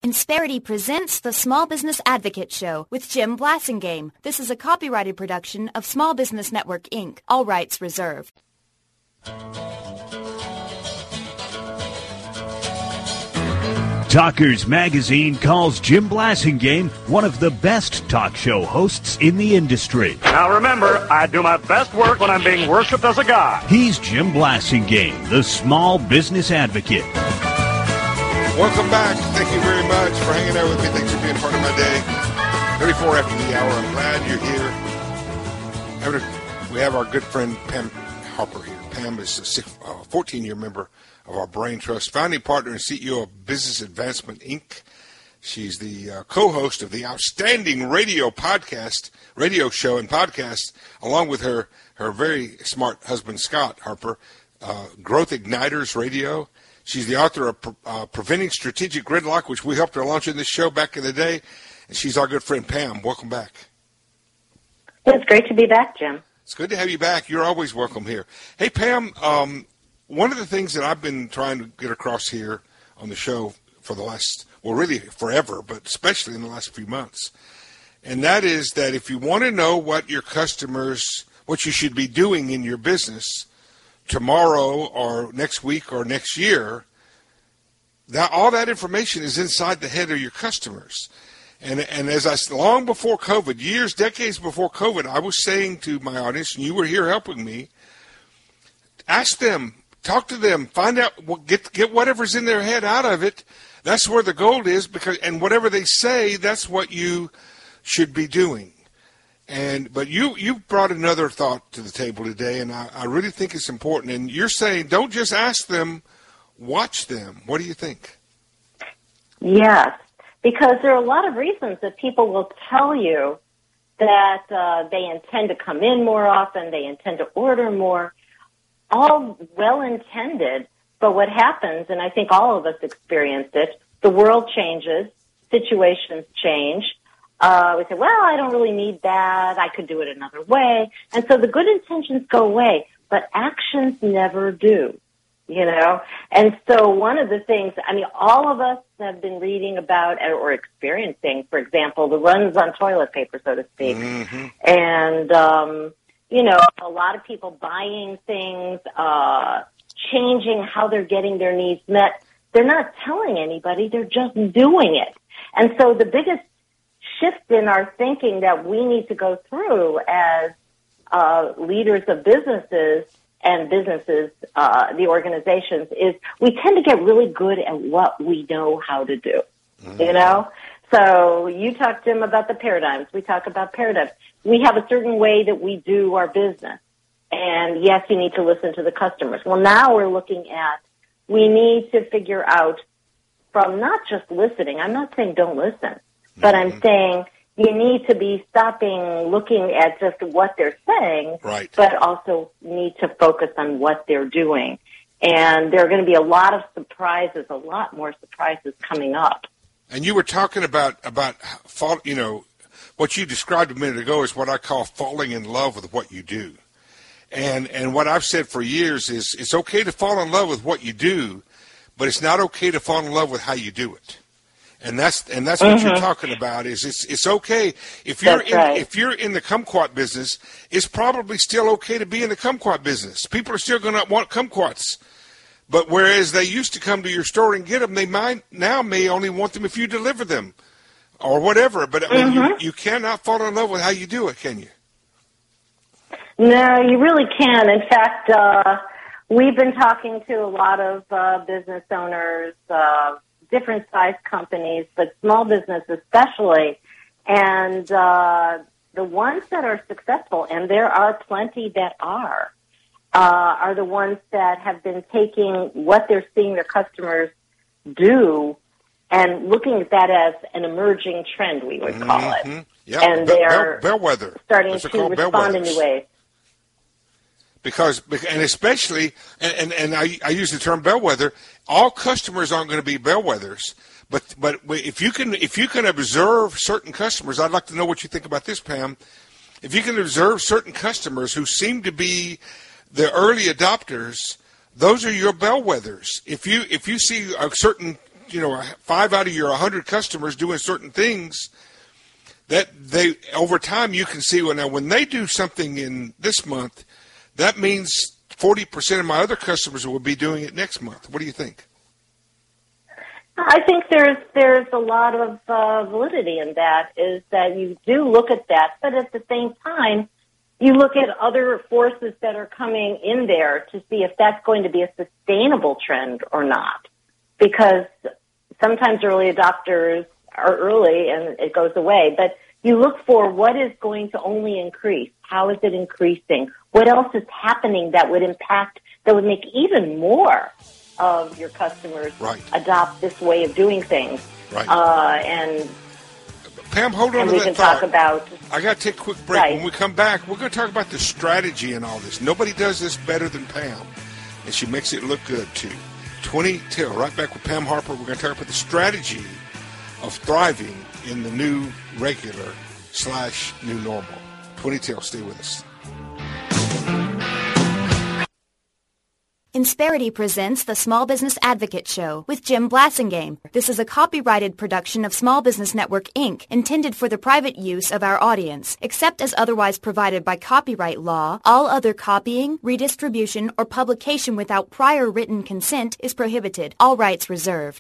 Insperity presents the Small Business Advocate Show with Jim Blasingame. This is a copyrighted production of Small Business Network, Inc. All rights reserved. Talkers Magazine calls Jim Blasingame one of the best talk show hosts in the industry. Now remember, I do my best work when I'm being worshipped as a god. He's Jim Blasingame, the Small Business Advocate. Welcome back. Thank you very much for hanging out with me. Thanks for being part of my day. 34 after the hour. I'm glad you're here. We have our good friend Pam Harper here. Pam is a 14-year member of our Brain Trust, founding partner and CEO of Business Advancement, Inc. She's the co-host of the outstanding radio show and podcast, along with her very smart husband, Scott Harper, Growth Igniters Radio. She's the author of Preventing Strategic Gridlock, which we helped her launch in this show back in the day. And she's our good friend, Pam. Welcome back. It's great to be back, Jim. It's good to have you back. You're always welcome here. Hey, Pam, one of the things that I've been trying to get across here on the show for the last, well, really forever, but especially in the last few months, and that is that if you want to know what your customers, what you should be doing in your business tomorrow or next week or next year, that all that information is inside the head of your customers. And as long before COVID, decades before COVID, I was saying to my audience, and you were here helping me, ask them, talk to them, find out, get whatever's in their head out of it. That's where the gold is, and whatever they say, that's what you should be doing. But you brought another thought to the table today, and I really think it's important. And you're saying, don't just ask them, watch them. What do you think? Yes, because there are a lot of reasons that people will tell you that they intend to come in more often, they intend to order more, all well-intended. But what happens, and I think all of us experienced it, the world changes, situations change. We say, well, I don't really need that. I could do it another way. And so the good intentions go away, but actions never do, you know? And so one of the things, I mean, all of us have been reading about or experiencing, for example, the runs on toilet paper, so to speak. Mm-hmm. And, you know, a lot of people buying things, changing how they're getting their needs met. They're not telling anybody. They're just doing it. And so the biggest shift in our thinking that we need to go through as leaders of businesses and the organizations, is we tend to get really good at what we know how to do, you know? So you talked, Jim, about the paradigms. We talk about paradigms. We have a certain way that we do our business. And, yes, you need to listen to the customers. Well, now we're looking at, we need to figure out from not just listening. I'm not saying don't listen. But I'm saying you need to be stopping looking at just what they're saying, right, but also need to focus on what they're doing. And there are going to be a lot of surprises, a lot more surprises coming up. And you were talking about you know, what you described a minute ago is what I call falling in love with what you do. And what I've said for years is it's okay to fall in love with what you do, but it's not okay to fall in love with how you do it. And that's what you're talking about. Is it's okay if you're in the kumquat business. It's probably still okay to be in the kumquat business. People are still going to want kumquats, but whereas they used to come to your store and get them, they may only want them if you deliver them, or whatever. But I mean, you cannot fall in love with how you do it, can you? No, you really can. In fact, we've been talking to a lot of business owners. Different size companies, but small business especially, and the ones that are successful, and there are plenty that are the ones that have been taking what they're seeing their customers do and looking at that as an emerging trend, we would call it. Yeah, and they're bellwether. Starting to respond in new ways. Because, and especially, and I use the term bellwether, all customers aren't going to be bellwethers, but if you can observe certain customers, I'd like to know what you think about this, Pam. If you can observe certain customers who seem to be the early adopters, those are your bellwethers. If you see a certain 5 out of your 100 customers doing certain things, that they over time you can see, well, now when they do something in this month, that means 40% of my other customers will be doing it next month. What do you think? I think there's a lot of validity in that, is that you do look at that, but at the same time, you look at other forces that are coming in there to see if that's going to be a sustainable trend or not. Because sometimes early adopters are early and it goes away, but you look for what is going to only increase. How is it increasing? What else is happening that would make even more of your customers adopt this way of doing things? Right. And Pam, hold on and to we that can thought. talk about. I got to take a quick break. Right. When we come back, we're going to talk about the strategy in all this. Nobody does this better than Pam, and she makes it look good too. 20 till. Right back with Pam Harper. We're going to talk about the strategy of thriving in the new regular/new normal. 20 till. Stay with us. Insperity presents the Small Business Advocate Show with Jim Blasingame. This is a copyrighted production of Small Business Network, Inc., intended for the private use of our audience. Except as otherwise provided by copyright law, all other copying, redistribution, or publication without prior written consent is prohibited. All rights reserved.